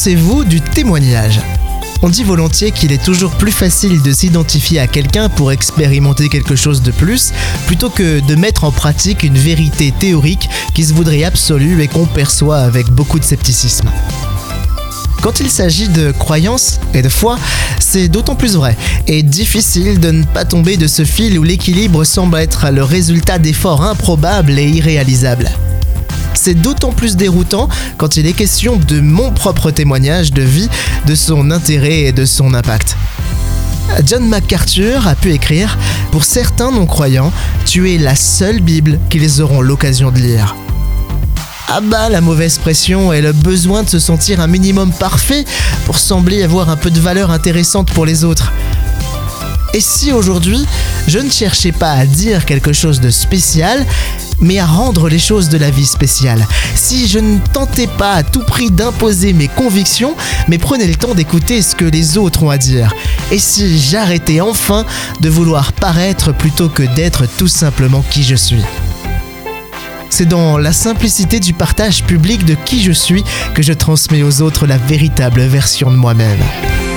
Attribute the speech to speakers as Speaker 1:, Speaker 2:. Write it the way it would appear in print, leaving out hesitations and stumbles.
Speaker 1: pensez-vous du témoignage ? On dit volontiers qu'il est toujours plus facile de s'identifier à quelqu'un pour expérimenter quelque chose de plus, plutôt que de mettre en pratique une vérité théorique qui se voudrait absolue et qu'on perçoit avec beaucoup de scepticisme. Quand il s'agit de croyance et de foi, c'est d'autant plus vrai et difficile de ne pas tomber de ce fil où l'équilibre semble être le résultat d'efforts improbables et irréalisables. C'est d'autant plus déroutant quand il est question de mon propre témoignage de vie, de son intérêt et de son impact. John MacArthur a pu écrire « Pour certains non-croyants, tu es la seule Bible qu'ils auront l'occasion de lire ». Ah bah, la mauvaise pression et le besoin de se sentir un minimum parfait pour sembler avoir un peu de valeur intéressante pour les autres. Et si aujourd'hui, je ne cherchais pas à dire quelque chose de spécial, mais à rendre les choses de la vie spéciales. Si je ne tentais pas à tout prix d'imposer mes convictions, mais prenais le temps d'écouter ce que les autres ont à dire. Et si j'arrêtais enfin de vouloir paraître plutôt que d'être tout simplement qui je suis. C'est dans la simplicité du partage public de qui je suis que je transmets aux autres la véritable version de moi-même.